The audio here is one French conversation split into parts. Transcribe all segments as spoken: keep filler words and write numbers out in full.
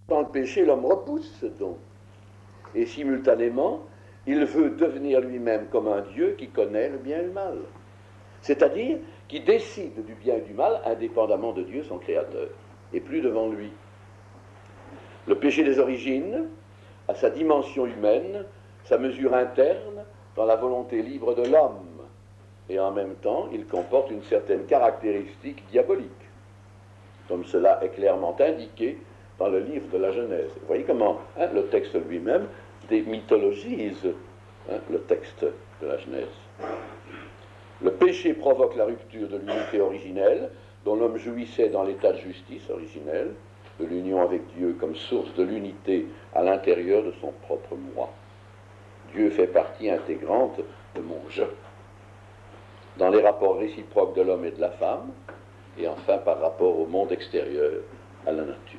dans le péché, l'homme repousse ce don. Et simultanément, il veut devenir lui-même comme un Dieu qui connaît le bien et le mal. C'est-à-dire qui décide du bien et du mal indépendamment de Dieu, son créateur, et plus devant lui. Le péché des origines a sa dimension humaine, sa mesure interne dans la volonté libre de l'homme, et en même temps, il comporte une certaine caractéristique diabolique, comme cela est clairement indiqué dans le livre de la Genèse. Vous voyez comment hein, le texte lui-même démythologise hein, le texte de la Genèse. Le péché provoque la rupture de l'unité originelle dont l'homme jouissait dans l'état de justice originel, de l'union avec Dieu comme source de l'unité à l'intérieur de son propre moi. Dieu fait partie intégrante de mon je. Dans les rapports réciproques de l'homme et de la femme, et enfin par rapport au monde extérieur, à la nature.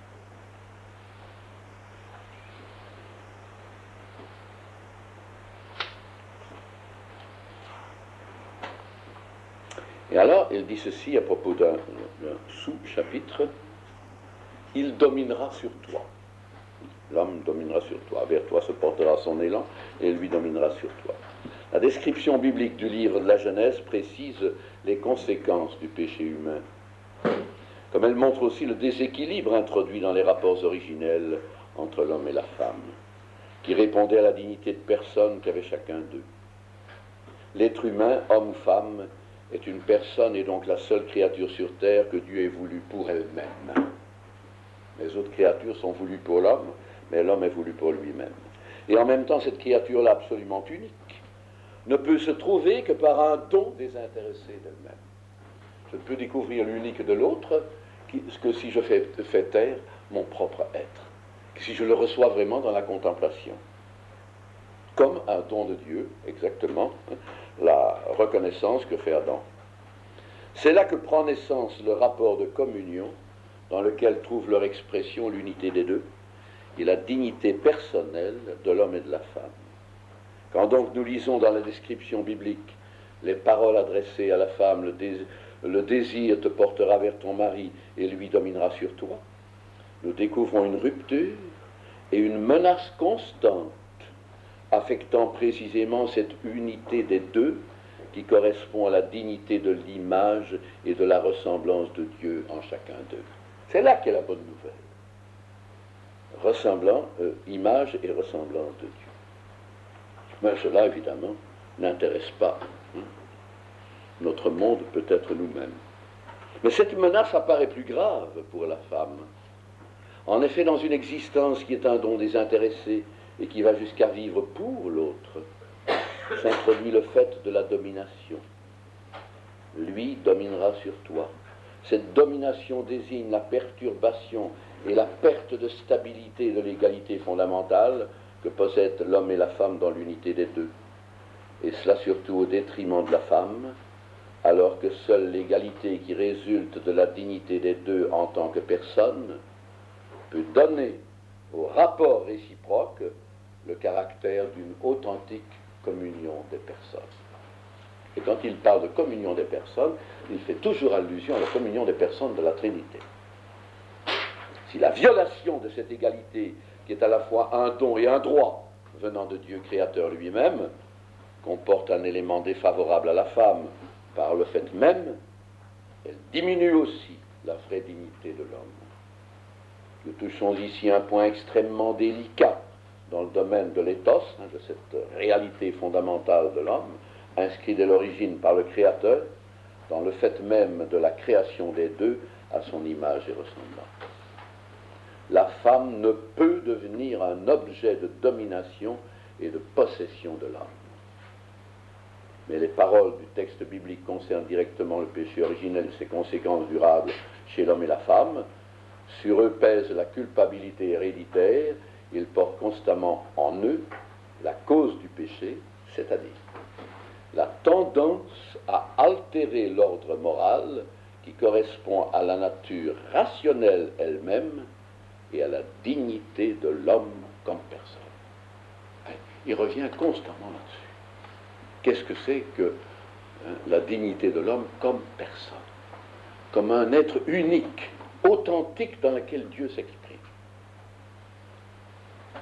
Et alors, il dit ceci à propos d'un, d'un sous-chapitre, « Il dominera sur toi ». L'homme dominera sur toi, vers toi se portera son élan, et lui dominera sur toi. La description biblique du livre de la Genèse précise les conséquences du péché humain, comme elle montre aussi le déséquilibre introduit dans les rapports originels entre l'homme et la femme, qui répondait à la dignité de personne qu'avait chacun d'eux. L'être humain, homme ou femme, est une personne et donc la seule créature sur terre que Dieu ait voulu pour elle-même. Les autres créatures sont voulues pour l'homme, mais l'homme est voulu pour lui-même. Et en même temps, cette créature-là absolument unique ne peut se trouver que par un don désintéressé d'elle-même. Je ne peux découvrir l'unique de l'autre que si je fais, fais taire mon propre être, que si je le reçois vraiment dans la contemplation. Comme un don de Dieu, exactement, hein, la reconnaissance que fait Adam. C'est là que prend naissance le rapport de communion dans lequel trouve leur expression l'unité des deux et la dignité personnelle de l'homme et de la femme. Quand donc nous lisons dans la description biblique les paroles adressées à la femme, le, dés- le désir te portera vers ton mari et lui dominera sur toi, nous découvrons une rupture et une menace constante affectant précisément cette unité des deux qui correspond à la dignité de l'image et de la ressemblance de Dieu en chacun d'eux. C'est là qu'est la bonne nouvelle. Ressemblant, euh, image et ressemblance de Dieu. Mais cela, évidemment, n'intéresse pas hein, notre monde, peut-être nous-mêmes. Mais cette menace apparaît plus grave pour la femme. En effet, dans une existence qui est un don désintéressé et qui va jusqu'à vivre pour l'autre, s'introduit le fait de la domination. Lui dominera sur toi. Cette domination désigne la perturbation et la perte de stabilité et de l'égalité fondamentale que possèdent l'homme et la femme dans l'unité des deux. Et cela surtout au détriment de la femme, alors que seule l'égalité qui résulte de la dignité des deux en tant que personne peut donner au rapport réciproque le caractère d'une authentique communion des personnes. Et quand il parle de communion des personnes, il fait toujours allusion à la communion des personnes de la Trinité. Si la violation de cette égalité, qui est à la fois un don et un droit venant de Dieu créateur lui-même, comporte un élément défavorable à la femme par le fait même, elle diminue aussi la vraie dignité de l'homme. Nous touchons ici un point extrêmement délicat dans le domaine de l'éthos, hein, de cette réalité fondamentale de l'homme, inscrit dès l'origine par le Créateur, dans le fait même de la création des deux à son image et ressemblance. La femme ne peut devenir un objet de domination et de possession de l'homme. Mais les paroles du texte biblique concernent directement le péché originel et ses conséquences durables chez l'homme et la femme. Sur eux pèse la culpabilité héréditaire. Ils portent constamment en eux la cause du péché, c'est-à-dire la tendance à altérer l'ordre moral qui correspond à la nature rationnelle elle-même et à la dignité de l'homme comme personne. Il revient constamment là-dessus. Qu'est-ce que c'est que hein, la dignité de l'homme comme personne, comme un être unique, authentique dans lequel Dieu s'exprime.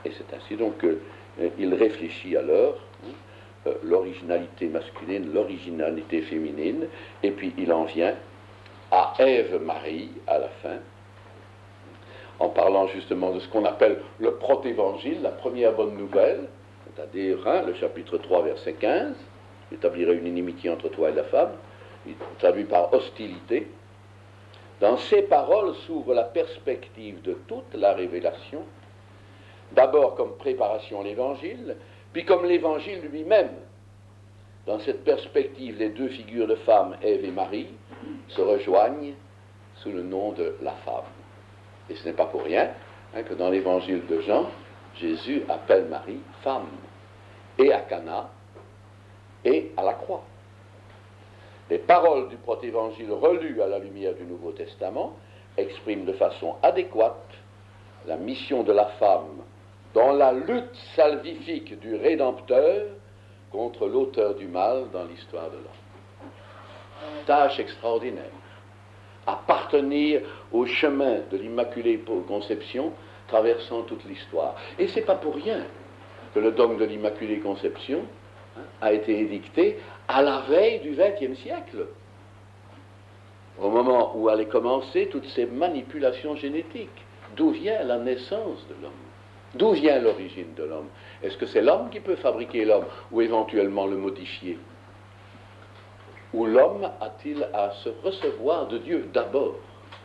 Et c'est ainsi donc qu'il réfléchit alors hein, l'originalité masculine, l'originalité féminine, et puis il en vient à Ève-Marie à la fin, en parlant justement de ce qu'on appelle le protévangile, la première bonne nouvelle, c'est-à-dire hein, le chapitre trois, verset quinze, « J'établirai une inimitié entre toi et la femme », traduit par hostilité. Dans ces paroles s'ouvre la perspective de toute la révélation, d'abord comme préparation à l'évangile, puis comme l'évangile lui-même. Dans cette perspective, les deux figures de femmes, Ève et Marie, se rejoignent sous le nom de la femme. Et ce n'est pas pour rien hein, que dans l'évangile de Jean, Jésus appelle Marie femme, et à Cana, et à la croix. Les paroles du protévangile relues à la lumière du Nouveau Testament expriment de façon adéquate la mission de la femme dans la lutte salvifique du Rédempteur contre l'auteur du mal dans l'histoire de l'homme. Tâche extraordinaire. Appartenir au chemin de l'Immaculée Conception traversant toute l'histoire. Et ce n'est pas pour rien que le dogme de l'Immaculée Conception hein, a été édicté à la veille du vingtième siècle, au moment où allaient commencer toutes ces manipulations génétiques. D'où vient la naissance de l'homme? D'où vient l'origine de l'homme? Est-ce que c'est l'homme qui peut fabriquer l'homme ou éventuellement le modifier? Ou l'homme a-t-il à se recevoir de Dieu d'abord?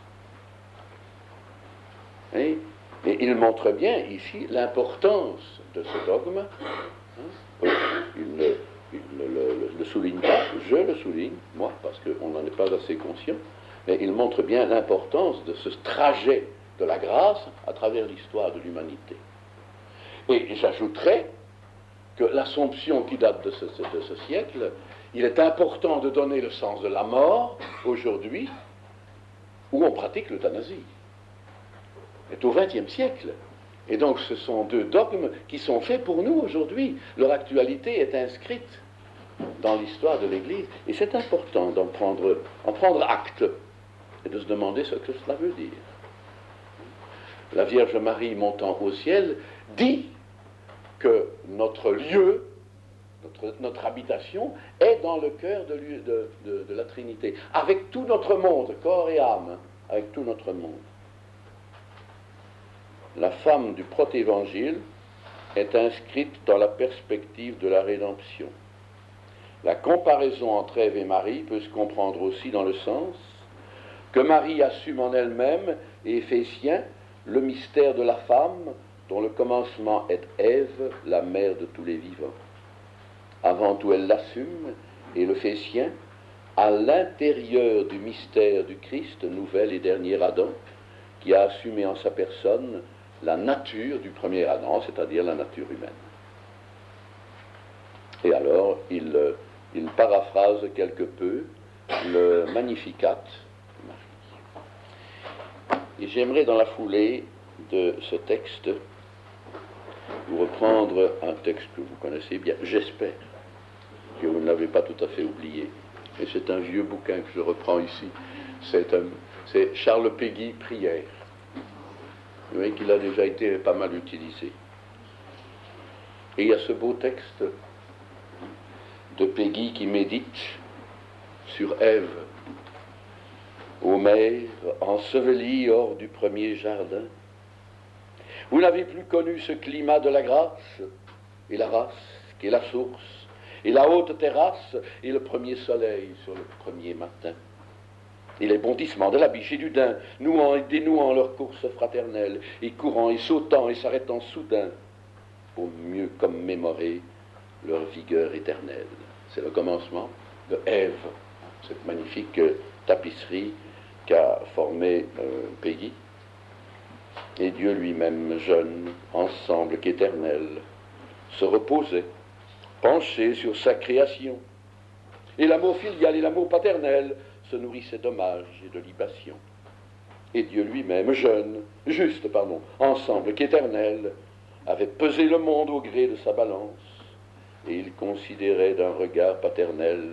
Et, et il montre bien ici l'importance de ce dogme. Hein? Il ne, il ne le, le, le souligne pas, je le souligne, moi, parce qu'on n'en est pas assez conscient, mais il montre bien l'importance de ce trajet de la grâce à travers l'histoire de l'humanité. Et j'ajouterais que l'Assomption qui date de ce, de ce siècle, il est important de donner le sens de la mort aujourd'hui où on pratique l'euthanasie. C'est au vingtième siècle. Et donc ce sont deux dogmes qui sont faits pour nous aujourd'hui. Leur actualité est inscrite dans l'histoire de l'Église. Et c'est important d'en prendre, en prendre acte et de se demander ce que cela veut dire. La Vierge Marie montant au ciel dit que notre lieu, notre, notre habitation, est dans le cœur de, de, de, de la Trinité, avec tout notre monde, corps et âme, avec tout notre monde. La femme du protévangile est inscrite dans la perspective de la rédemption. La comparaison entre Ève et Marie peut se comprendre aussi dans le sens que Marie assume en elle-même, et fait sien, le mystère de la femme, dont le commencement est Ève, la mère de tous les vivants. Avant tout, elle l'assume et le fait sien, à l'intérieur du mystère du Christ, nouvel et dernier Adam, qui a assumé en sa personne la nature du premier Adam, c'est-à-dire la nature humaine. Et alors, il, il paraphrase quelque peu le Magnificat. Et j'aimerais, dans la foulée de ce texte, vous reprendre un texte que vous connaissez bien, j'espère que vous ne l'avez pas tout à fait oublié. Et c'est un vieux bouquin que je reprends ici. C'est, un, c'est Charles Péguy, Prière. Vous voyez qu'il a déjà été pas mal utilisé. Et il y a ce beau texte de Péguy qui médite sur Ève. Ô mère, ensevelie hors du premier jardin, vous n'avez plus connu ce climat de la grâce et la race qui est la source, et la haute terrasse et le premier soleil sur le premier matin. Et les bondissements de la biche et du daim, nouant et dénouant leur course fraternelle, et courant et sautant et s'arrêtant soudain, pour mieux commémorer leur vigueur éternelle. C'est le commencement de Ève, cette magnifique tapisserie qu'a formée euh, Péguy. Et Dieu lui-même, jeune, ensemble qu'éternel, se reposait, penché sur sa création. Et l'amour filial et l'amour paternel se nourrissaient d'hommages et de libations. Et Dieu lui-même, jeune, juste, pardon, ensemble qu'éternel, avait pesé le monde au gré de sa balance, et il considérait d'un regard paternel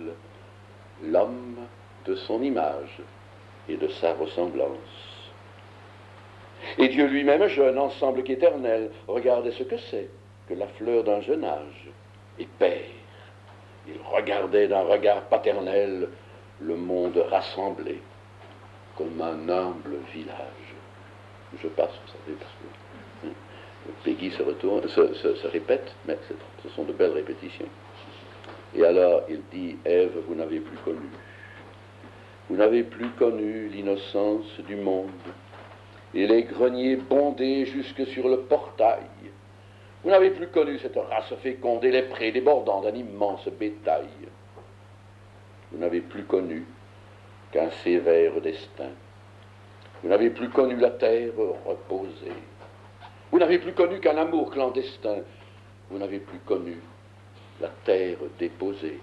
l'homme de son image et de sa ressemblance. Et Dieu lui-même, jeune, ensemble qu'éternel, regardait ce que c'est que la fleur d'un jeune âge. Et père, il regardait d'un regard paternel le monde rassemblé comme un humble village. Je passe, vous savez, parce que hein, Peggy se, retourne, se, se, se répète, mais ce sont de belles répétitions. Et alors il dit, Ève, vous n'avez plus connu. Vous n'avez plus connu l'innocence du monde, et les greniers bondés jusque sur le portail. Vous n'avez plus connu cette race féconde et les prés débordant d'un immense bétail. Vous n'avez plus connu qu'un sévère destin. Vous n'avez plus connu la terre reposée. Vous n'avez plus connu qu'un amour clandestin. Vous n'avez plus connu la terre déposée.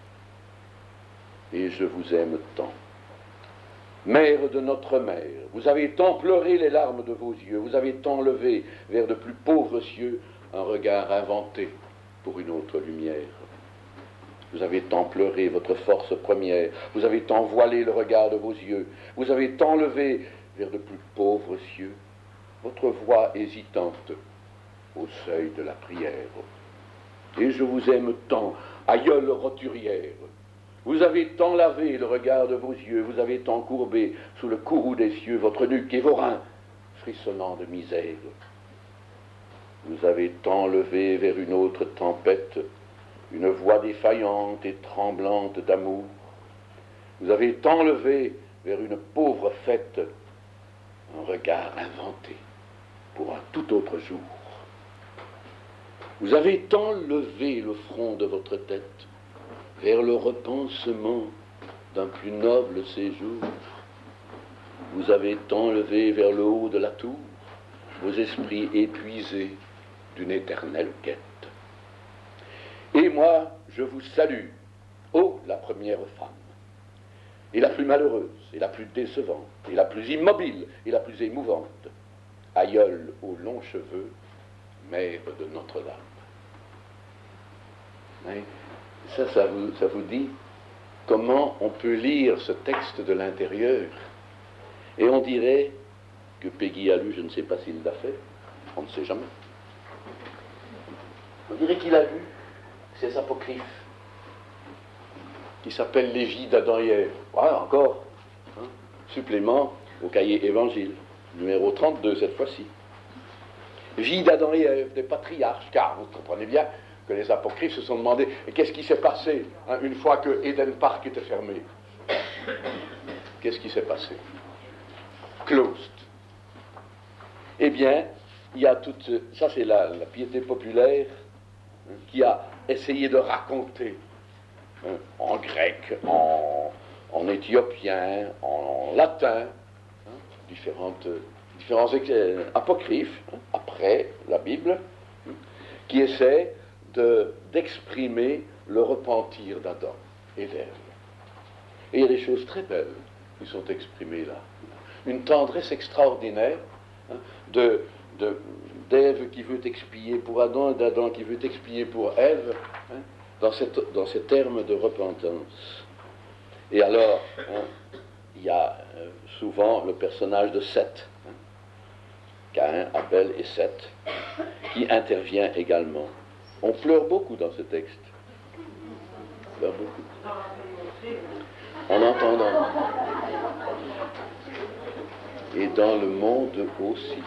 Et je vous aime tant. Mère de notre mère, vous avez tant pleuré les larmes de vos yeux, vous avez tant levé vers de plus pauvres cieux un regard inventé pour une autre lumière. Vous avez tant pleuré votre force première, vous avez tant voilé le regard de vos yeux, vous avez tant levé vers de plus pauvres cieux votre voix hésitante au seuil de la prière. Et je vous aime tant, aïeule roturière. Vous avez tant lavé le regard de vos yeux, vous avez tant courbé sous le courroux des cieux votre nuque et vos reins, frissonnant de misère. Vous avez tant levé vers une autre tempête, une voix défaillante et tremblante d'amour. Vous avez tant levé vers une pauvre fête, un regard inventé pour un tout autre jour. Vous avez tant levé le front de votre tête vers le repensement d'un plus noble séjour. Vous avez tant levé vers le haut de la tour vos esprits épuisés d'une éternelle quête. Et moi, je vous salue, ô la première femme, et la plus malheureuse, et la plus décevante, et la plus immobile, et la plus émouvante, aïeule aux longs cheveux, mère de Notre-Dame. Oui. Ça, ça vous, ça vous dit comment on peut lire ce texte de l'intérieur. Et on dirait que Peggy a lu, je ne sais pas s'il l'a fait, on ne sait jamais. On dirait qu'il a lu ces apocryphes qui s'appellent les vies d'Adam et Ève. Voilà, encore, hein, supplément au cahier évangile, numéro trente-deux cette fois-ci. Vie d'Adam et Ève, des patriarches, car vous comprenez bien que les apocryphes se sont demandé qu'est-ce qui s'est passé hein, une fois que Eden Park était fermé. Qu'est-ce qui s'est passé? Closed. Eh bien, il y a toute... Ça, c'est la, la piété populaire hein, qui a essayé de raconter hein, en grec, en, en éthiopien, en latin, hein, différentes, différents euh, apocryphes, hein, après la Bible, hein, qui essaient De, d'exprimer le repentir d'Adam et d'Ève. Et il y a des choses très belles qui sont exprimées là. Une tendresse extraordinaire hein, de, de, d'Ève qui veut expier pour Adam et d'Adam qui veut expier pour Ève hein, dans, cette, dans ces termes de repentance. Et alors, hein, il y a euh, souvent le personnage de Seth, hein, Caïn, Abel et Seth, qui intervient également. On pleure beaucoup dans ce texte. On pleure beaucoup. En entendant. Et dans le monde aussi.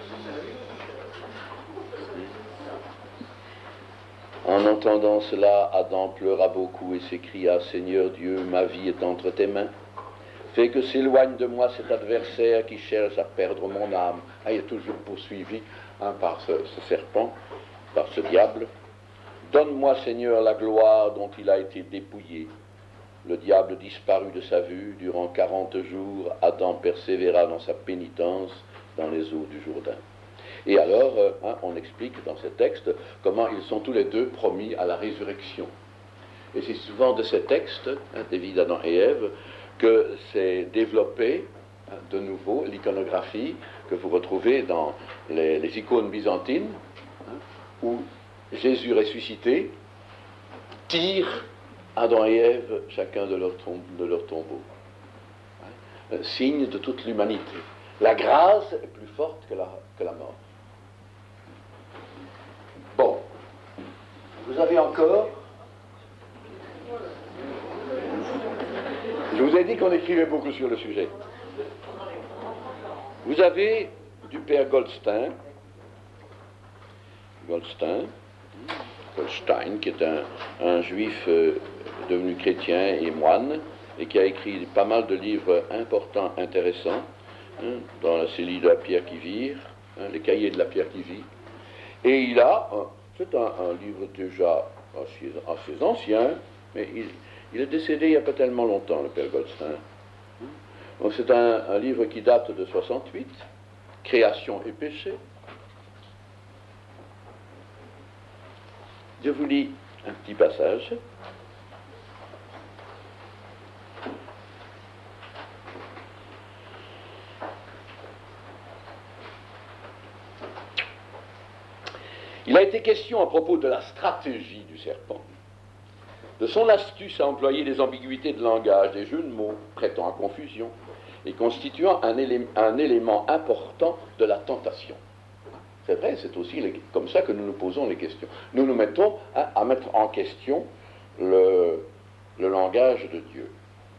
En entendant cela, Adam pleura beaucoup et s'écria, Seigneur Dieu, ma vie est entre tes mains. Fais que s'éloigne de moi cet adversaire qui cherche à perdre mon âme. Ah, il est toujours poursuivi hein, par ce, ce serpent, par ce diable. Donne-moi, Seigneur, la gloire dont il a été dépouillé. Le diable disparut de sa vue. Durant quarante jours, Adam persévéra dans sa pénitence dans les eaux du Jourdain. Et alors, euh, hein, on explique dans ce texte comment ils sont tous les deux promis à la résurrection. Et c'est souvent de ces textes, hein, des vies d'Adam et Ève, que s'est développée hein, de nouveau l'iconographie que vous retrouvez dans les, les icônes byzantines, hein, où Jésus ressuscité tire Adam et Ève chacun de leur, tombe, de leur tombeau. Hein, signe de toute l'humanité. La grâce est plus forte que la, que la mort. Bon. Vous avez encore... Je vous ai dit qu'on écrivait beaucoup sur le sujet. Vous avez du père Goldstein, Goldstein, Goldstein, qui est un, un juif euh, devenu chrétien et moine, et qui a écrit pas mal de livres importants, intéressants, hein, dans la série de la pierre qui vire, hein, les cahiers de la pierre qui vire. Et il a, euh, c'est un, un livre déjà assez, assez ancien, mais il, il est décédé il n'y a pas tellement longtemps, le père Goldstein. Donc c'est un, un livre qui date de soixante-huit, Création et péché. Je vous lis un petit passage. Il a été question à propos de la stratégie du serpent, de son astuce à employer des ambiguïtés de langage, des jeux de mots prêtant à confusion et constituant un, élé- un élément important de la tentation. C'est vrai, c'est aussi les, comme ça que nous nous posons les questions. Nous nous mettons à, à mettre en question le, le langage de Dieu.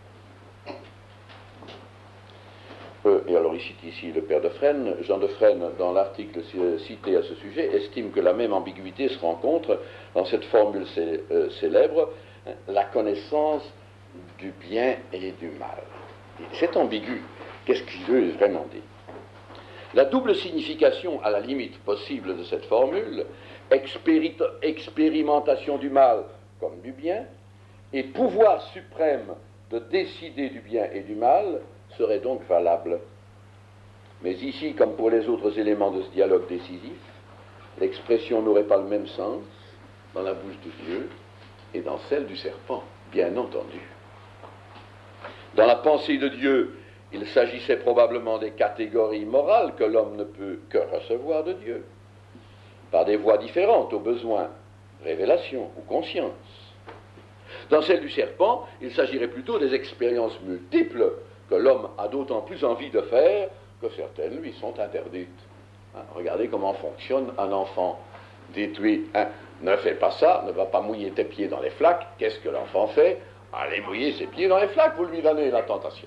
Euh, et alors il cite ici le père de Fresne. Jean de Fresne, dans l'article cité à ce sujet, estime que la même ambiguïté se rencontre dans cette formule cé- euh, célèbre, hein, la connaissance du bien et du mal. C'est ambigu. Qu'est-ce qu'il veut vraiment dire? La double signification, à la limite possible de cette formule, expéri- expérimentation du mal comme du bien, et pouvoir suprême de décider du bien et du mal, serait donc valable. Mais ici, comme pour les autres éléments de ce dialogue décisif, l'expression n'aurait pas le même sens dans la bouche de Dieu et dans celle du serpent, bien entendu. Dans la pensée de Dieu, il s'agissait probablement des catégories morales que l'homme ne peut que recevoir de Dieu, par des voies différentes, au besoin, révélation ou conscience. Dans celle du serpent, il s'agirait plutôt des expériences multiples que l'homme a d'autant plus envie de faire que certaines lui sont interdites. Hein, regardez comment fonctionne un enfant. Dites-lui, hein, ne fais pas ça, ne va pas mouiller tes pieds dans les flaques. Qu'est-ce que l'enfant fait? Allez mouiller ses pieds dans les flaques, vous lui donnez la tentation.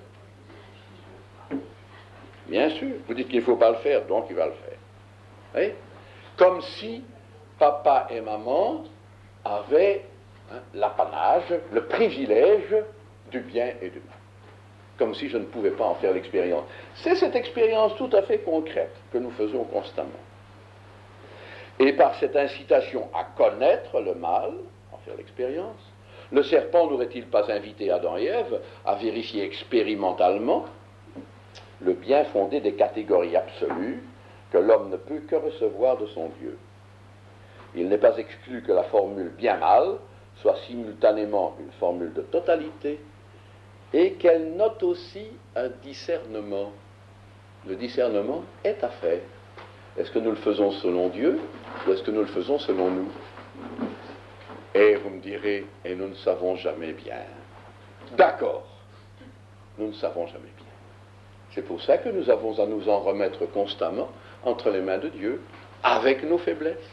Bien sûr, vous dites qu'il ne faut pas le faire, donc il va le faire. Vous voyez? Comme si papa et maman avaient hein, l'apanage, le privilège du bien et du mal. Comme si je ne pouvais pas en faire l'expérience. C'est cette expérience tout à fait concrète que nous faisons constamment. Et par cette incitation à connaître le mal, en faire l'expérience, le serpent n'aurait-il pas invité Adam et Ève à vérifier expérimentalement le bien fondé des catégories absolues que l'homme ne peut que recevoir de son Dieu? Il n'est pas exclu que la formule bien-mal soit simultanément une formule de totalité et qu'elle note aussi un discernement. Le discernement est à faire. Est-ce que nous le faisons selon Dieu ou est-ce que nous le faisons selon nous? Et vous me direz, et nous ne savons jamais bien. D'accord, nous ne savons jamais bien. C'est pour ça que nous avons à nous en remettre constamment entre les mains de Dieu, avec nos faiblesses.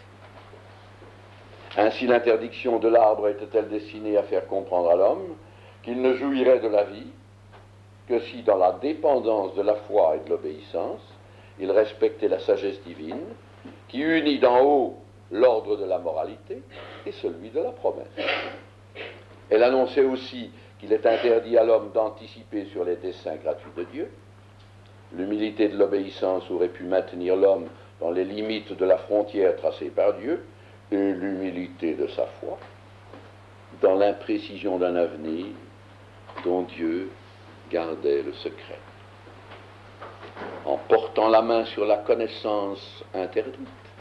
Ainsi l'interdiction de l'arbre était-elle destinée à faire comprendre à l'homme qu'il ne jouirait de la vie que si, dans la dépendance de la foi et de l'obéissance, il respectait la sagesse divine, qui unit d'en haut l'ordre de la moralité et celui de la promesse. Elle annonçait aussi qu'il est interdit à l'homme d'anticiper sur les desseins gratuits de Dieu. L'humilité de l'obéissance aurait pu maintenir l'homme dans les limites de la frontière tracée par Dieu, et l'humilité de sa foi dans l'imprécision d'un avenir dont Dieu gardait le secret. En portant la main sur la connaissance interdite,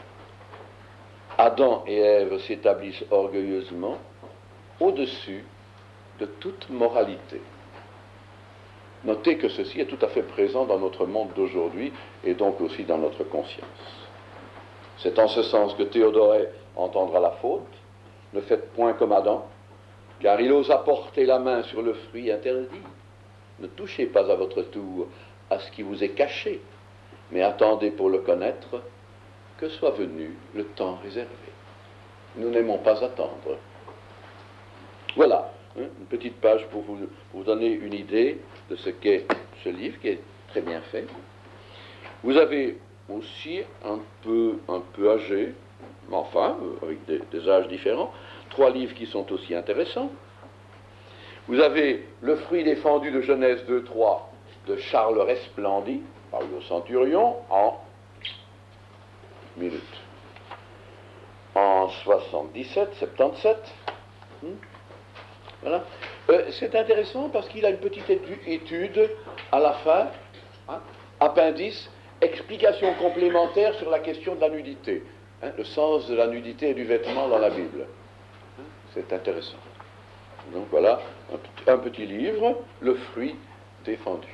Adam et Ève s'établissent orgueilleusement au-dessus de toute moralité. Notez que ceci est tout à fait présent dans notre monde d'aujourd'hui et donc aussi dans notre conscience. C'est en ce sens que Théodoret entendra la faute. Ne faites point comme Adam, car il osa porter la main sur le fruit interdit. Ne touchez pas à votre tour à ce qui vous est caché mais attendez pour le connaître que soit venu le temps réservé. Nous n'aimons pas attendre. Voilà, hein, une petite page pour vous, pour vous donner une idée de ce qu'est ce livre, qui est très bien fait. Vous avez aussi un peu, un peu âgé, mais enfin, avec des, des âges différents, trois livres qui sont aussi intéressants. Vous avez Le fruit défendu de Genèse deux trois de Charles Resplandy, paru au Centurion en minutes. En soixante-dix-sept, soixante-dix-sept. Hmm. Voilà. Euh, c'est intéressant parce qu'il a une petite étude à la fin, hein, appendice, explication complémentaire sur la question de la nudité, hein, le sens de la nudité et du vêtement dans la Bible. Hein, c'est intéressant. Donc voilà, un petit, un petit livre, Le fruit défendu.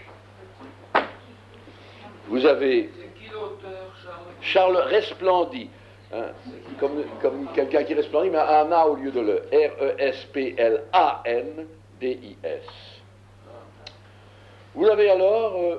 Vous avez Charles Resplandy, hein, comme, comme quelqu'un qui resplendit, mais un A au lieu de le. R E S P L A N D I S. Vous avez alors euh,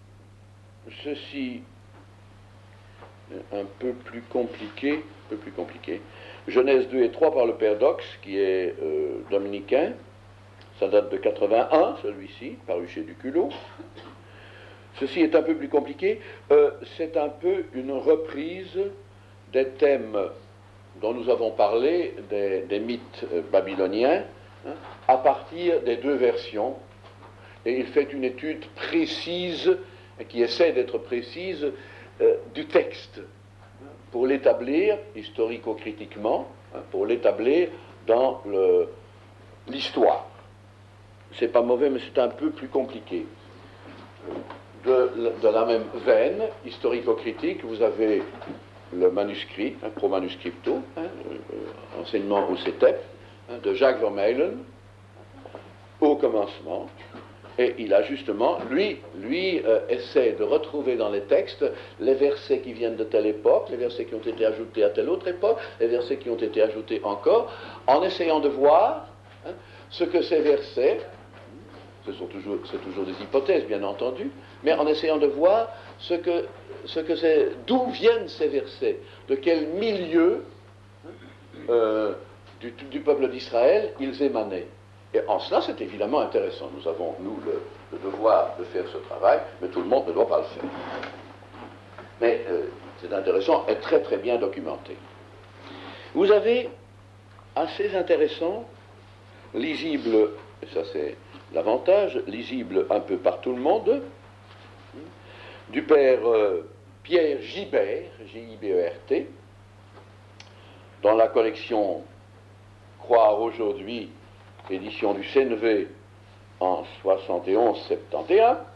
ceci, un peu plus compliqué, un peu plus compliqué. Genèse deux et trois par le père Dox, qui est euh, dominicain. Ça date de quatre-vingt-un, celui-ci, paru chez Duculot. Ceci est un peu plus compliqué. Euh, c'est un peu une reprise des thèmes dont nous avons parlé, des, des mythes euh, babyloniens, hein, à partir des deux versions. Et il fait une étude précise, qui essaie d'être précise, euh, du texte, hein, pour l'établir historico-critiquement, hein, pour l'établir dans le, l'histoire. C'est pas mauvais, mais c'est un peu plus compliqué. De, de la même veine historico-critique, vous avez le manuscrit, un pro manuscripto, hein, euh, enseignement au C E T E P, hein, de Jacques Vermeulen, au commencement, et il a justement, lui, lui euh, essaie de retrouver dans les textes les versets qui viennent de telle époque, les versets qui ont été ajoutés à telle autre époque, les versets qui ont été ajoutés encore, en essayant de voir, hein, ce que ces versets, ce sont toujours, c'est toujours des hypothèses bien entendu, mais en essayant de voir ce que, ce que c'est, d'où viennent ces versets, de quel milieu euh, du, du peuple d'Israël ils émanaient. Et en cela, c'est évidemment intéressant. Nous avons, nous, le, le devoir de faire ce travail, mais tout le monde ne doit pas le faire. Mais euh, c'est intéressant et très très bien documenté. Vous avez, assez intéressant, lisible, et ça c'est l'avantage, lisible un peu par tout le monde, du père euh, Pierre Gibert, G I B E R T, dans la collection Croire aujourd'hui, édition du C N V en soixante et onze soixante et onze.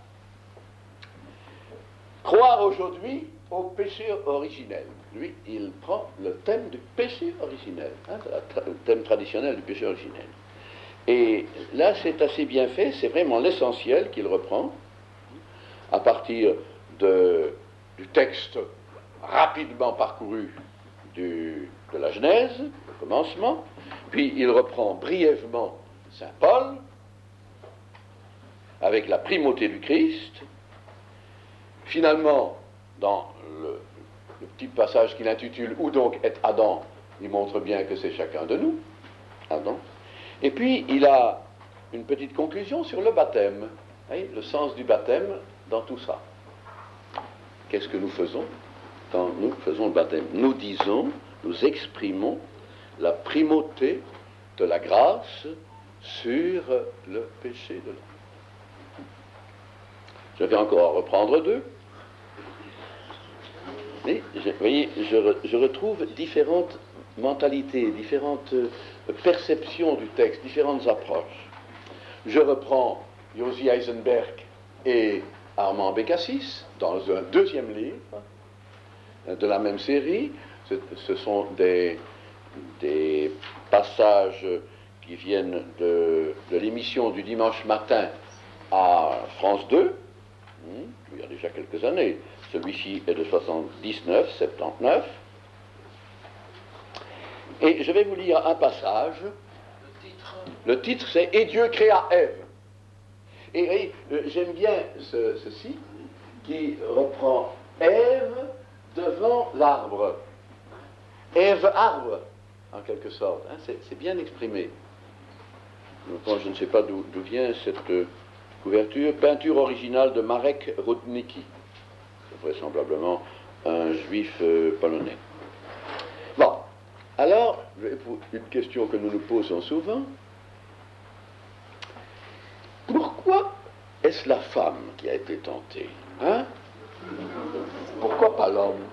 Croire aujourd'hui au péché originel. Lui, il prend le thème du péché originel, hein, le thème traditionnel du péché originel. Et là, c'est assez bien fait, c'est vraiment l'essentiel qu'il reprend, à partir de, du texte rapidement parcouru du, de la Genèse, le commencement, puis il reprend brièvement Saint Paul, avec la primauté du Christ. Finalement, dans le, le petit passage qu'il intitule « Où donc est Adam ?», il montre bien que c'est chacun de nous, Adam. Et puis, il a une petite conclusion sur le baptême, hein, le sens du baptême dans tout ça. Qu'est-ce que nous faisons quand nous faisons le baptême? Nous disons, nous exprimons la primauté de la grâce sur le péché de l'homme. Je vais encore reprendre deux. Mais, je, vous voyez, je, je retrouve différentes mentalités, différentes perceptions du texte, différentes approches. Je reprends Yossi Eisenberg et Armand Bécassis dans un deuxième livre de la même série. Ce, ce sont des, des passages qui viennent de, de l'émission du dimanche matin à France deux, il y a déjà quelques années. Celui-ci est de soixante-dix-neuf soixante-dix-neuf. Et je vais vous lire un passage. Le titre, Le titre c'est « Et Dieu créa Ève ». Et, et j'aime bien ce, ceci, qui reprend Ève devant l'arbre. Ève arbre, en quelque sorte. Hein, c'est, c'est bien exprimé. Bon, je ne sais pas d'où, d'où vient cette euh, couverture. Peinture originale de Marek Rudnicki. C'est vraisemblablement un juif euh, polonais. Bon, alors, une question que nous nous posons souvent. Pourquoi est-ce la femme qui a été tentée, hein? Pourquoi pas l'homme?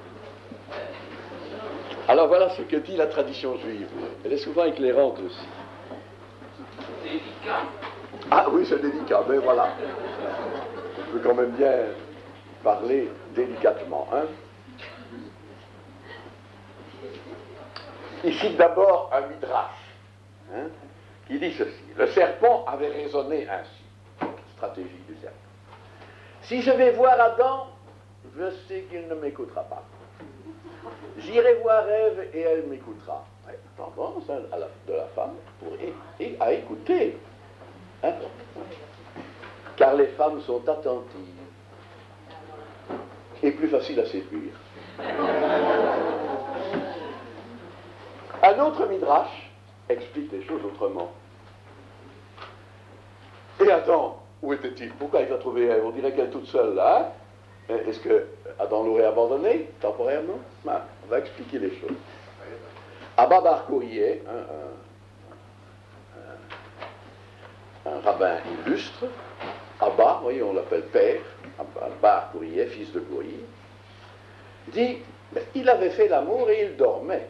Alors voilà ce que dit la tradition juive. Elle est souvent éclairante aussi. Délicat. Ah oui, c'est délicat, mais voilà. On peut quand même bien parler délicatement, hein? Ici d'abord un midrash, hein, qui dit ceci. Le serpent avait raisonné ainsi. Stratégie du serpent. Si je vais voir Adam, je sais qu'il ne m'écoutera pas. J'irai voir Ève et elle m'écoutera. Tendance hein, à la, de la femme pour, et, et à écouter. Hein, car les femmes sont attentives et plus faciles à séduire. Un autre midrash explique les choses autrement. Et Adam, où était-il? Pourquoi il a trouvé Ève? On dirait qu'elle est toute seule là. Hein? Est-ce que Adam l'aurait abandonné temporairement? Ben, on va expliquer les choses. Abba Bar Koryé, hein, un, un, un rabbin illustre, Abba, vous voyez, on l'appelle père, Abba Bar Koryé, fils de Koryé, dit, ben, il avait fait l'amour et il dormait.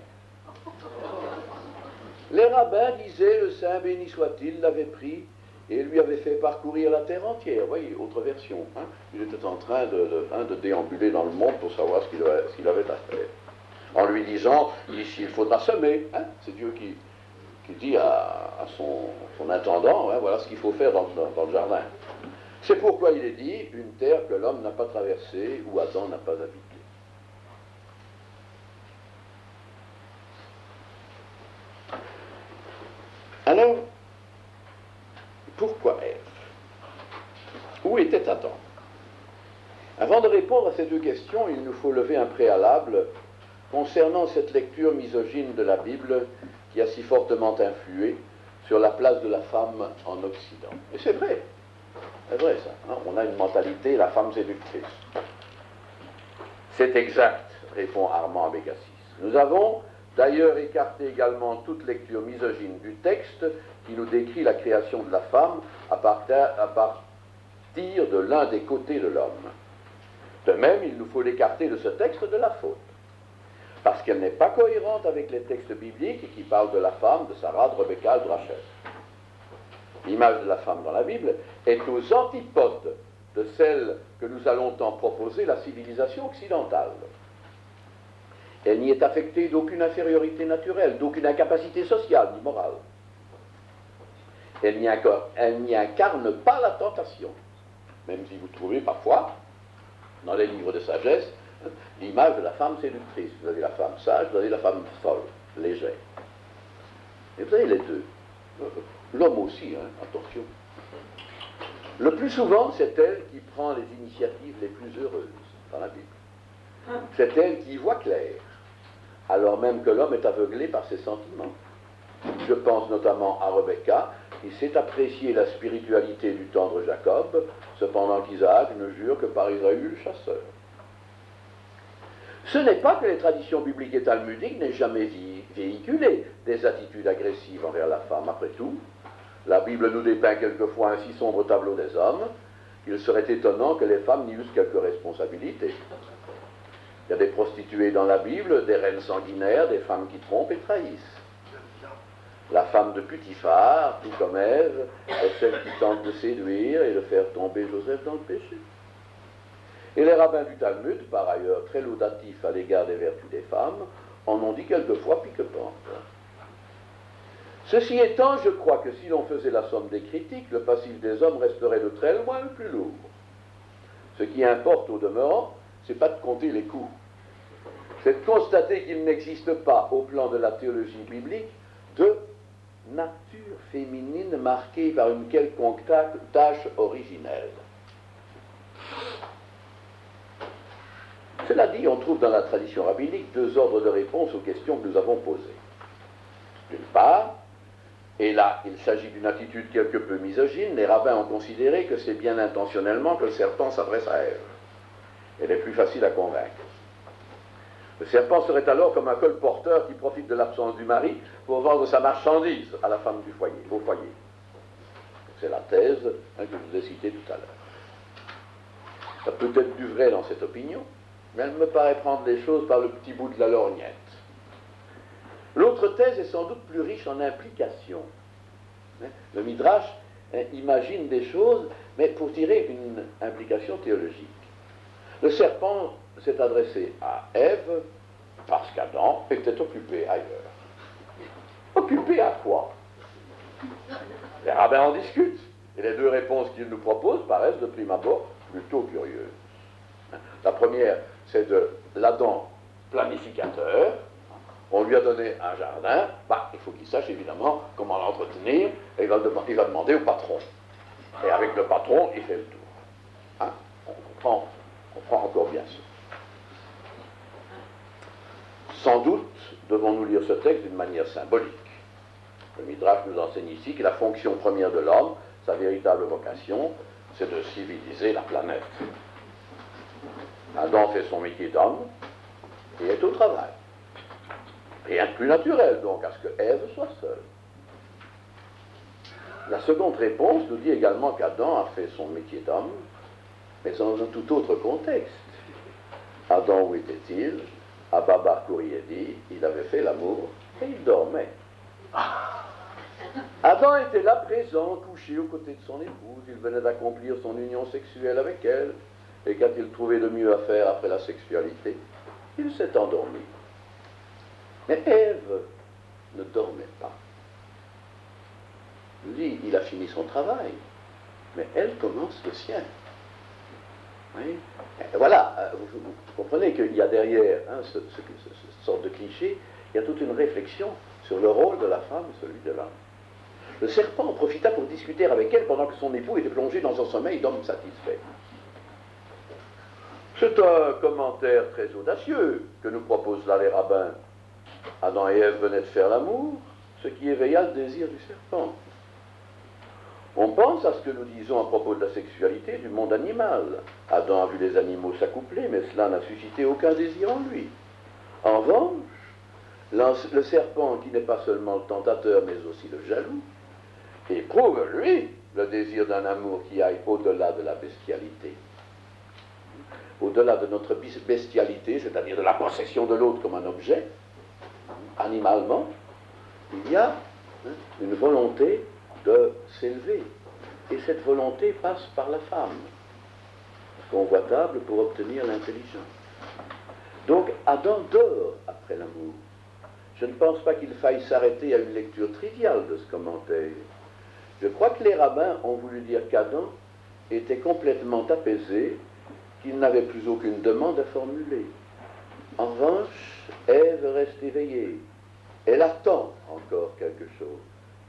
Les rabbins disaient, le Saint béni soit-il, l'avait pris et lui avait fait parcourir la terre entière. Vous voyez, autre version. Hein. Il était en train de, de, hein, de déambuler dans le monde pour savoir ce qu'il avait, ce qu'il avait à faire. En lui disant, ici il faudra semer. Hein. C'est Dieu qui, qui dit à, à son, son intendant, hein, voilà ce qu'il faut faire dans, dans, dans le jardin. C'est pourquoi il est dit, une terre que l'homme n'a pas traversée, où Adam n'a pas habité. Alors, pourquoi Ève? Où était Adam? Avant de répondre à ces deux questions, il nous faut lever un préalable concernant cette lecture misogyne de la Bible qui a si fortement influé sur la place de la femme en Occident. Et c'est vrai, c'est vrai ça. Hein? On a une mentalité, la femme séductrice. C'est exact, répond Armand Abécassis. Nous avons d'ailleurs écarté également toute lecture misogyne du texte qui nous décrit la création de la femme à partir, à partir de l'un des côtés de l'homme. De même, il nous faut l'écarter de ce texte de la faute, parce qu'elle n'est pas cohérente avec les textes bibliques qui parlent de la femme, de Sarah, de Rebecca, de Rachel. L'image de la femme dans la Bible est aux antipodes de celle que nous a longtemps proposée la civilisation occidentale. Elle n'y est affectée d'aucune infériorité naturelle, d'aucune incapacité sociale ni morale. Elle n'y incarne, elle n'y incarne pas la tentation, même si vous trouvez parfois, dans les livres de sagesse, l'image de la femme séductrice. Vous avez la femme sage, vous avez la femme folle, légère. Et vous avez les deux. L'homme aussi, hein, attention. Le plus souvent, c'est elle qui prend les initiatives les plus heureuses dans la Bible. C'est elle qui y voit clair, alors même que l'homme est aveuglé par ses sentiments. Je pense notamment à Rebecca, qui sait apprécier la spiritualité du tendre Jacob, cependant qu'Isaac ne jure que par Israël le chasseur. Ce n'est pas que les traditions bibliques et talmudiques n'aient jamais véhiculé des attitudes agressives envers la femme. Après tout, la Bible nous dépeint quelquefois un si sombre tableau des hommes qu'il serait étonnant que les femmes n'y eussent quelques responsabilités. Il y a des prostituées dans la Bible, des reines sanguinaires, des femmes qui trompent et trahissent. La femme de Putiphar, tout comme Ève, est celle qui tente de séduire et de faire tomber Joseph dans le péché. Et les rabbins du Talmud, par ailleurs très laudatifs à l'égard des vertus des femmes, en ont dit quelquefois pique-pente. Ceci étant, je crois que si l'on faisait la somme des critiques, le passif des hommes resterait de très loin le plus lourd. Ce qui importe au demeurant, c'est pas de compter les coups. C'est de constater qu'il n'existe pas, au plan de la théologie biblique, de nature féminine marquée par une quelconque tâche originelle. Cela dit, on trouve dans la tradition rabbinique deux ordres de réponse aux questions que nous avons posées. D'une part, et là il s'agit d'une attitude quelque peu misogyne, les rabbins ont considéré que c'est bien intentionnellement que le serpent s'adresse à Ève. Elle est plus facile à convaincre. Le serpent serait alors comme un colporteur qui profite de l'absence du mari pour vendre sa marchandise à la femme du foyer, au foyer. C'est la thèse hein, que je vous ai citée tout à l'heure. Ça peut être du vrai dans cette opinion, mais elle me paraît prendre les choses par le petit bout de la lorgnette. L'autre thèse est sans doute plus riche en implications. Le Midrash hein, imagine des choses, mais pour tirer une implication théologique. Le serpent s'est adressé à Ève parce qu'Adam était occupé ailleurs. Occupé à quoi? Les rabbins en discutent, et les deux réponses qu'ils nous proposent paraissent de prime abord plutôt curieuses. La première, c'est de l'Adam planificateur. On lui a donné un jardin, bah, il faut qu'il sache évidemment comment l'entretenir, et il va, il va demander au patron. Et avec le patron, il fait le tour. Hein? On comprend, on comprend encore bien ça. Sans doute devons-nous lire ce texte d'une manière symbolique. Le Midrash nous enseigne ici que la fonction première de l'homme, sa véritable vocation, c'est de civiliser la planète. Adam fait son métier d'homme et est au travail. Rien de plus naturel, donc, à ce que Ève soit seule. La seconde réponse nous dit également qu'Adam a fait son métier d'homme, mais dans un tout autre contexte. Adam, où était-il? À Baba Kouriedi, il avait fait l'amour et il dormait. Adam était là présent, couché aux côtés de son épouse, il venait d'accomplir son union sexuelle avec elle, et qu'a-t-il trouvé de mieux à faire après la sexualité? Il s'est endormi. Mais Ève ne dormait pas. Lui, il a fini son travail, mais elle commence le sien. Oui. Et voilà, vous, vous comprenez qu'il y a derrière hein, ce, ce, ce, ce sorte de cliché, il y a toute une réflexion sur le rôle de la femme et celui de l'homme. Le serpent en profita pour discuter avec elle pendant que son époux était plongé dans un sommeil d'homme satisfait. C'est un commentaire très audacieux que nous proposent là les rabbins. Adam et Ève venaient de faire l'amour, ce qui éveilla le désir du serpent. On pense à ce que nous disons à propos de la sexualité du monde animal. Adam a vu les animaux s'accoupler, mais cela n'a suscité aucun désir en lui. En revanche, le serpent, qui n'est pas seulement le tentateur, mais aussi le jaloux, éprouve, lui, le désir d'un amour qui aille au-delà de la bestialité. Au-delà de notre bestialité, c'est-à-dire de la possession de l'autre comme un objet, animalement, il y a hein, une volonté de s'élever. Et cette volonté passe par la femme, convoitable pour obtenir l'intelligence. Donc Adam dort après l'amour. Je ne pense pas qu'il faille s'arrêter à une lecture triviale de ce commentaire. Je crois que les rabbins ont voulu dire qu'Adam était complètement apaisé, qu'il n'avait plus aucune demande à formuler. En revanche, Ève reste éveillée. Elle attend encore quelque chose.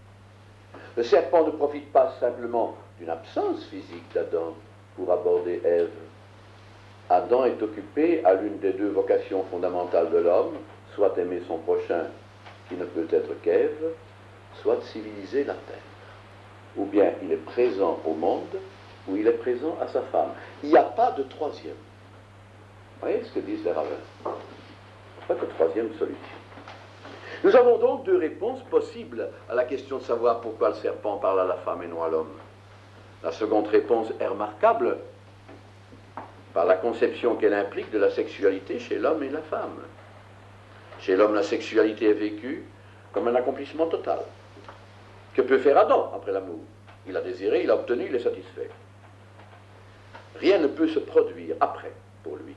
Le serpent ne profite pas simplement d'une absence physique d'Adam pour aborder Ève. Adam est occupé à l'une des deux vocations fondamentales de l'homme, soit aimer son prochain, qui ne peut être qu'Ève, soit de civiliser la terre. Ou bien il est présent au monde, ou il est présent à sa femme. Il n'y a pas de troisième. Vous voyez ce que disent les rabbins? Pas de troisième solution. Nous avons donc deux réponses possibles à la question de savoir pourquoi le serpent parle à la femme et non à l'homme. La seconde réponse est remarquable par la conception qu'elle implique de la sexualité chez l'homme et la femme. Chez l'homme, la sexualité est vécue comme un accomplissement total. Que peut faire Adam après l'amour? Il a désiré, il a obtenu, il est satisfait. Rien ne peut se produire après pour lui.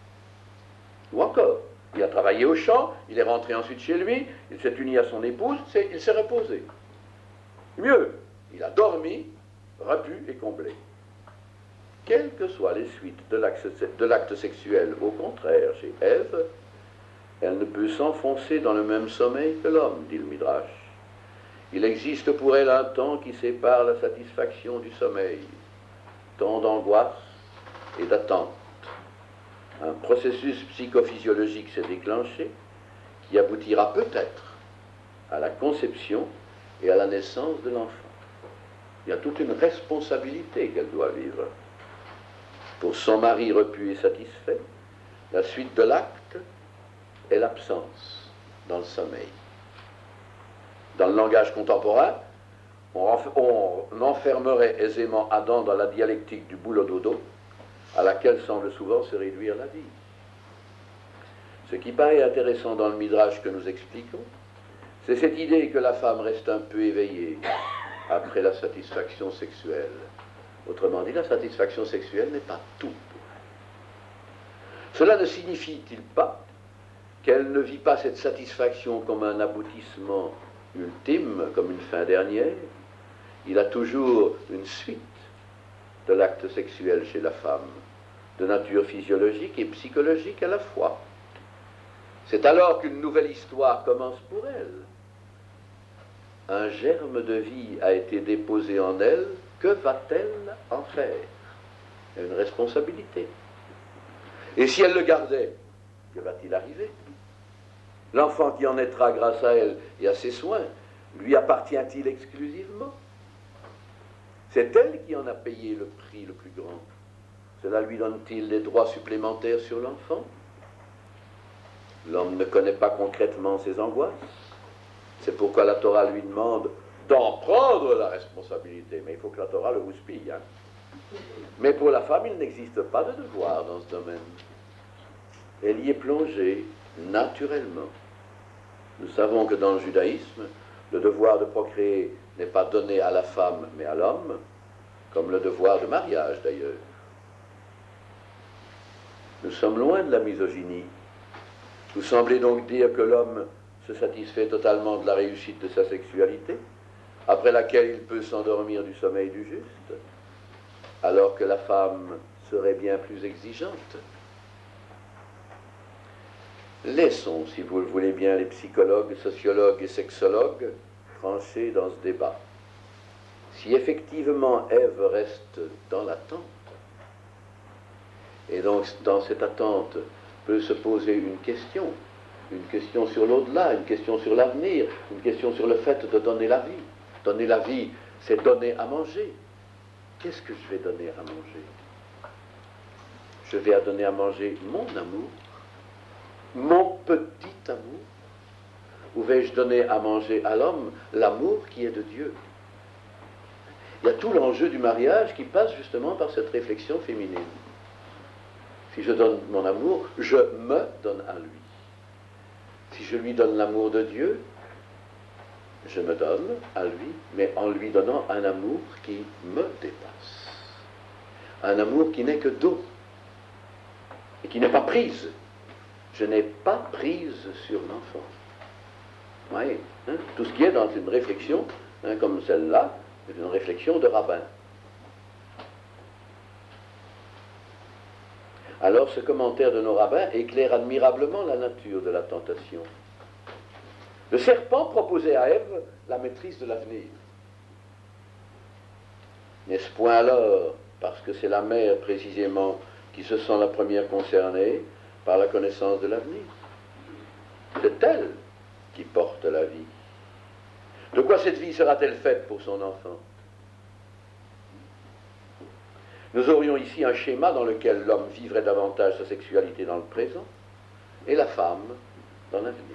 Ou encore, il a travaillé au champ, il est rentré ensuite chez lui, il s'est uni à son épouse, il s'est reposé. Mieux, il a dormi, repu et comblé. Quelles que soient les suites de l'acte sexuel, au contraire, chez Ève, elle ne peut s'enfoncer dans le même sommeil que l'homme, dit le Midrash. Il existe pour elle un temps qui sépare la satisfaction du sommeil, temps d'angoisse et d'attente. un processus psychophysiologique s'est déclenché qui aboutira peut-être à la conception et à la naissance de l'enfant. Il y a toute une responsabilité qu'elle doit vivre. Pour son mari repu et satisfait, la suite de l'acte est l'absence dans le sommeil. Dans le langage contemporain, on, on enfermerait aisément Adam dans la dialectique du boulot-dodo, à laquelle semble souvent se réduire la vie. Ce qui paraît intéressant dans le Midrash que nous expliquons, c'est cette idée que la femme reste un peu éveillée après la satisfaction sexuelle. Autrement dit, la satisfaction sexuelle n'est pas tout pour elle. Cela ne signifie-t-il pas qu'elle ne vit pas cette satisfaction comme un aboutissement ultime, comme une fin dernière? Il a toujours une suite de l'acte sexuel chez la femme, de nature physiologique et psychologique à la fois. C'est alors qu'une nouvelle histoire commence pour elle. Un germe de vie a été déposé en elle, que va-t-elle en faire? Il y a une responsabilité. Et si elle le gardait, que va-t-il arriver? L'enfant qui en naîtra grâce à elle et à ses soins, lui appartient-il exclusivement? C'est elle qui en a payé le prix le plus grand. Cela lui donne-t-il des droits supplémentaires sur l'enfant? L'homme ne connaît pas concrètement ses angoisses. C'est pourquoi la Torah lui demande d'en prendre la responsabilité. Mais il faut que la Torah le houspille. Hein. Mais pour la femme, il n'existe pas de devoir dans ce domaine. Elle y est plongée naturellement. Nous savons que dans le judaïsme, le devoir de procréer n'est pas donné à la femme, mais à l'homme, comme le devoir de mariage d'ailleurs. Nous sommes loin de la misogynie. Vous semblez donc dire que l'homme se satisfait totalement de la réussite de sa sexualité, après laquelle il peut s'endormir du sommeil du juste, alors que la femme serait bien plus exigeante. Laissons, si vous le voulez bien, les psychologues, sociologues et sexologues trancher dans ce débat. Si effectivement Ève reste dans l'attente, et donc dans cette attente peut se poser une question, une question sur l'au-delà, une question sur l'avenir, une question sur le fait de donner la vie. Donner la vie, c'est donner à manger. Qu'est-ce que je vais donner à manger? Je vais donner à manger mon amour, mon petit amour, ou vais-je donner à manger à l'homme l'amour qui est de Dieu? Il y a tout l'enjeu du mariage qui passe justement par cette réflexion féminine. Si je donne mon amour, je me donne à lui. Si je lui donne l'amour de Dieu, je me donne à lui, mais en lui donnant un amour qui me dépasse. Un amour qui n'est que don, et qui n'est pas prise. Je n'ai pas prise sur l'enfant. Oui, hein, tout ce qui est dans une réflexion, hein, comme celle-là, c'est une réflexion de rabbin. Alors ce commentaire de nos rabbins éclaire admirablement la nature de la tentation. Le serpent proposait à Ève la maîtrise de l'avenir. N'est-ce point alors, parce que c'est la mère précisément qui se sent la première concernée par la connaissance de l'avenir? C'est elle qui porte la vie. De quoi cette vie sera-t-elle faite pour son enfant? Nous aurions ici un schéma dans lequel l'homme vivrait davantage sa sexualité dans le présent et la femme dans l'avenir.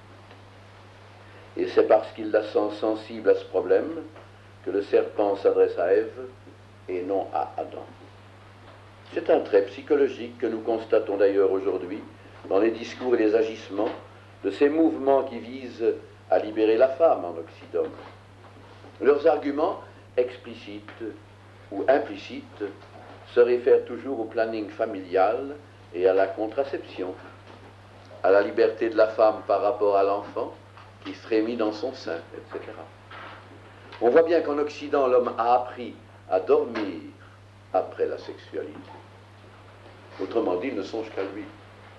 Et c'est parce qu'il la sent sensible à ce problème que le serpent s'adresse à Ève et non à Adam. C'est un trait psychologique que nous constatons d'ailleurs aujourd'hui dans les discours et les agissements de ces mouvements qui visent à libérer la femme en Occident. Leurs arguments explicites ou implicites se réfèrent toujours au planning familial et à la contraception, à la liberté de la femme par rapport à l'enfant qui frémit dans son sein, et cetera. On voit bien qu'en Occident, l'homme a appris à dormir après la sexualité. Autrement dit, il ne songe qu'à lui.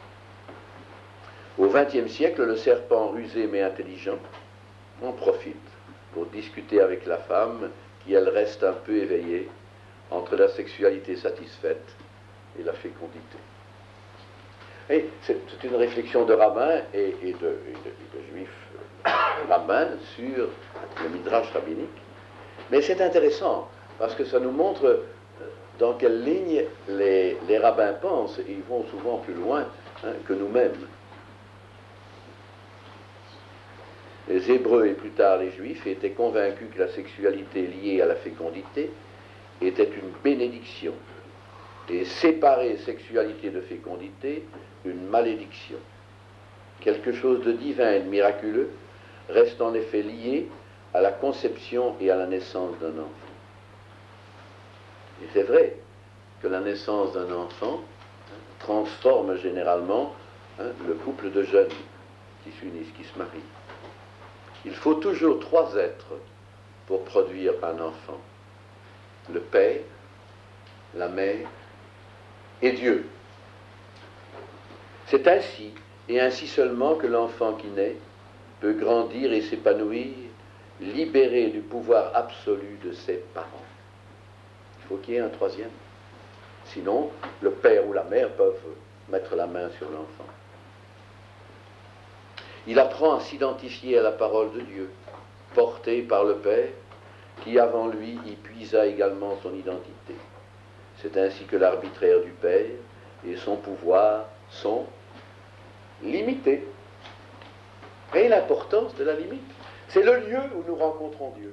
Au vingtième siècle, le serpent rusé mais intelligent en profite pour discuter avec la femme qui, elle, reste un peu éveillée entre la sexualité satisfaite et la fécondité. Et c'est une réflexion de rabbins et, et, de, et, de, et de juifs rabbins sur le midrash rabbinique. Mais c'est intéressant, parce que ça nous montre dans quelle ligne les, les rabbins pensent, et ils vont souvent plus loin hein, que nous-mêmes. Les Hébreux et plus tard les Juifs étaient convaincus que la sexualité liée à la fécondité était une bénédiction, et séparer sexualité de fécondité, une malédiction. Quelque chose de divin et de miraculeux reste en effet lié à la conception et à la naissance d'un enfant. Et c'est vrai que la naissance d'un enfant hein, transforme généralement hein, le couple de jeunes qui s'unissent, qui se marient. Il faut toujours trois êtres pour produire un enfant. Le père, la mère et Dieu. C'est ainsi, et ainsi seulement, que l'enfant qui naît peut grandir et s'épanouir, libéré du pouvoir absolu de ses parents. Il faut qu'il y ait un troisième. Sinon, le père ou la mère peuvent mettre la main sur l'enfant. Il apprend à s'identifier à la parole de Dieu, portée par le Père, qui avant lui y puisa également son identité. C'est ainsi que l'arbitraire du Père et son pouvoir sont limités. Et l'importance de la limite, c'est le lieu où nous rencontrons Dieu.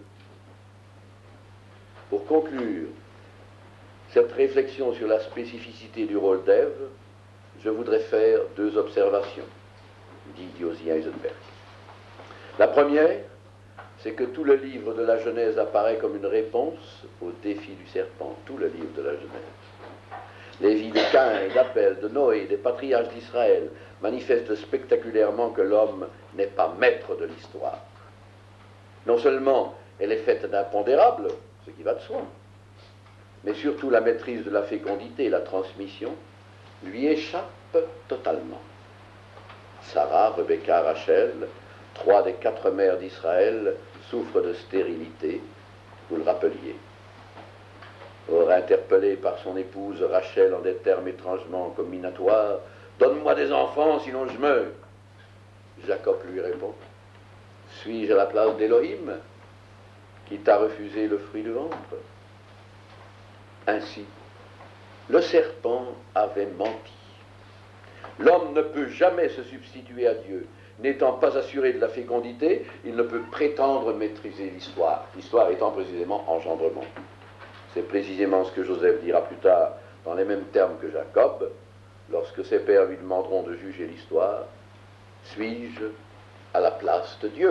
Pour conclure cette réflexion sur la spécificité du rôle d'Ève, je voudrais faire deux observations, dit Yossi Eisenberg. La première, c'est que tout le livre de la Genèse apparaît comme une réponse au défi du serpent, tout le livre de la Genèse. Les vies de Caïn, d'Abel, de Noé, des patriarches d'Israël manifestent spectaculairement que l'homme n'est pas maître de l'histoire. Non seulement elle est faite d'impondérables, ce qui va de soi, mais surtout la maîtrise de la fécondité et la transmission lui échappe totalement. Sarah, Rebecca, Rachel, trois des quatre mères d'Israël, souffrent de stérilité, vous le rappeliez. Or, interpellé par son épouse Rachel en des termes étrangement combinatoires, « Donne-moi des enfants, sinon je meurs !» Jacob lui répond, « Suis-je à la place d'Élohim, qui t'a refusé le fruit du ventre ?» Ainsi, le serpent avait menti. L'homme ne peut jamais se substituer à Dieu. N'étant pas assuré de la fécondité, il ne peut prétendre maîtriser l'histoire, l'histoire étant précisément engendrement. C'est précisément ce que Joseph dira plus tard dans les mêmes termes que Jacob, lorsque ses pères lui demanderont de juger l'histoire. Suis-je à la place de Dieu ?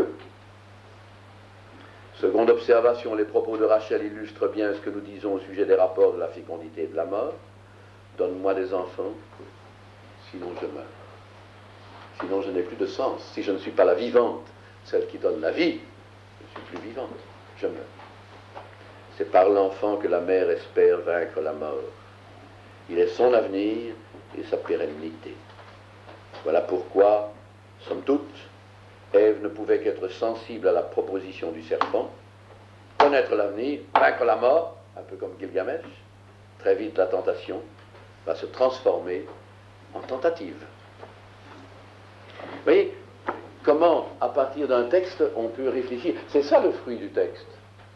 Seconde observation, les propos de Rachel illustrent bien ce que nous disons au sujet des rapports de la fécondité et de la mort. Donne-moi des enfants, sinon je meurs. Sinon je n'ai plus de sens. Si je ne suis pas la vivante, celle qui donne la vie, je ne suis plus vivante, je meurs. C'est par l'enfant que la mère espère vaincre la mort. Il est son avenir et sa pérennité. Voilà pourquoi, somme toute, Ève ne pouvait qu'être sensible à la proposition du serpent, connaître l'avenir, vaincre la mort, un peu comme Gilgamesh. Très vite, la tentation va se transformer en tentative. Vous voyez comment, à partir d'un texte, on peut réfléchir. C'est ça le fruit du texte.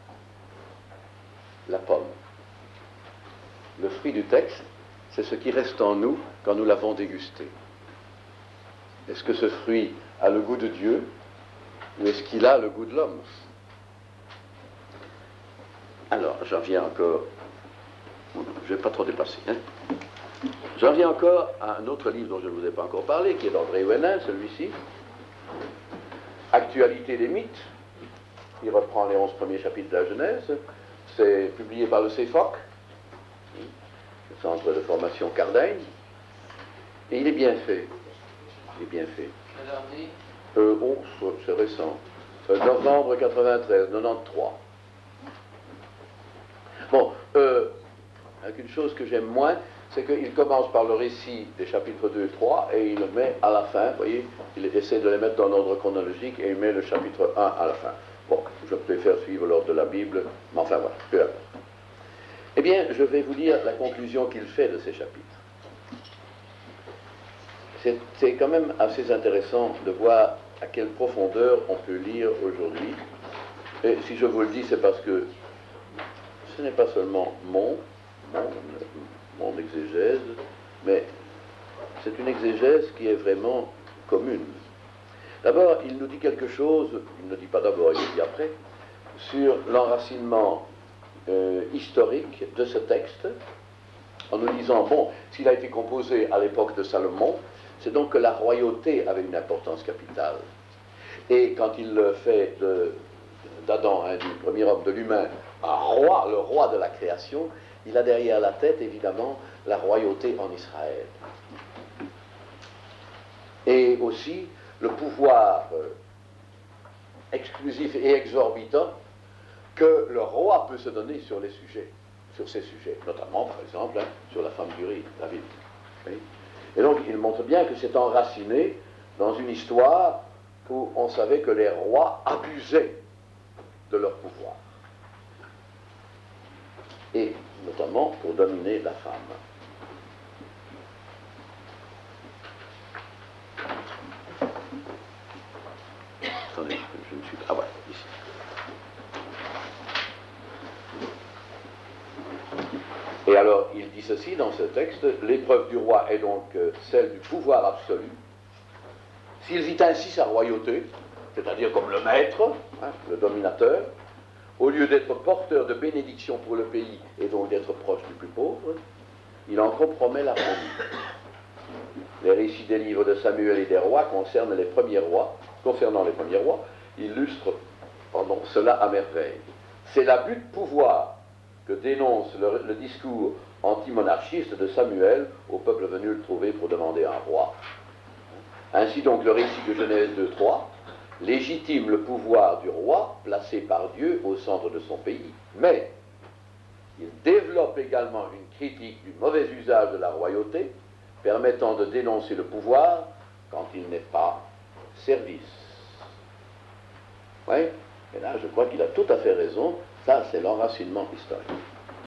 La pomme. Le fruit du texte, c'est ce qui reste en nous quand nous l'avons dégusté. Est-ce que ce fruit a le goût de Dieu ou est-ce qu'il a le goût de l'homme? Alors, j'en viens encore, je ne vais pas trop dépasser, hein. J'en viens encore à un autre livre dont je ne vous ai pas encore parlé, qui est d'André Ouénin, celui-ci, Actualité des mythes. Il reprend les onze premiers chapitres de la Genèse. C'est publié par le C F O C, le Centre de formation Cardaigne, et il est bien fait. Il est bien fait. Euh, oh, c'est récent. Euh, novembre quatre-vingt-treize, quatre-vingt-treize. Bon, euh, avec une chose que j'aime moins, c'est qu'il commence par le récit des chapitres deux et trois et il le met à la fin, vous voyez, il essaie de les mettre dans l'ordre chronologique et il met le chapitre un à la fin. Bon, je préfère suivre l'ordre de la Bible, mais enfin voilà, peu importe. Eh bien, je vais vous lire la conclusion qu'il fait de ces chapitres. c'est, c'est quand même assez intéressant de voir à quelle profondeur on peut lire aujourd'hui. Et si je vous le dis, c'est parce que ce n'est pas seulement mon, mon, mon exégèse, mais c'est une exégèse qui est vraiment commune. D'abord, il nous dit quelque chose, il ne dit pas d'abord, il le dit après, sur l'enracinement euh, historique de ce texte, en nous disant, bon, s'il a été composé à l'époque de Salomon, c'est donc que la royauté avait une importance capitale. Et quand il fait de, d'Adam, hein, du premier homme, de l'humain, un roi, le roi de la création, il a derrière la tête, évidemment, la royauté en Israël. Et aussi le pouvoir euh, exclusif et exorbitant que le roi peut se donner sur les sujets, sur ces sujets, notamment, par exemple, hein, sur la femme d'Uri, David. Oui. Et donc, il montre bien que c'est enraciné dans une histoire où on savait que les rois abusaient de leur pouvoir. Et notamment pour dominer la femme. Attendez, je me suis... Ah voilà, ici. Et alors, il dit ceci dans ce texte, l'épreuve du roi est donc euh, celle du pouvoir absolu. S'il vit ainsi sa royauté, c'est-à-dire comme le maître, hein, le dominateur, au lieu d'être porteur de bénédiction pour le pays et donc d'être proche du plus pauvre, il en compromet l'harmonie. Les récits des livres de Samuel et des rois concernent les premiers rois, concernant les premiers rois, illustrent pardon, cela à merveille. C'est l'abus de pouvoir que dénonce le, le discours antimonarchiste de Samuel au peuple venu le trouver pour demander un roi. Ainsi donc le récit de Genèse deux trois légitime le pouvoir du roi placé par Dieu au centre de son pays, mais il développe également une critique du mauvais usage de la royauté, permettant de dénoncer le pouvoir quand il n'est pas service. Oui, et là je crois qu'il a tout à fait raison, ça c'est l'enracinement historique.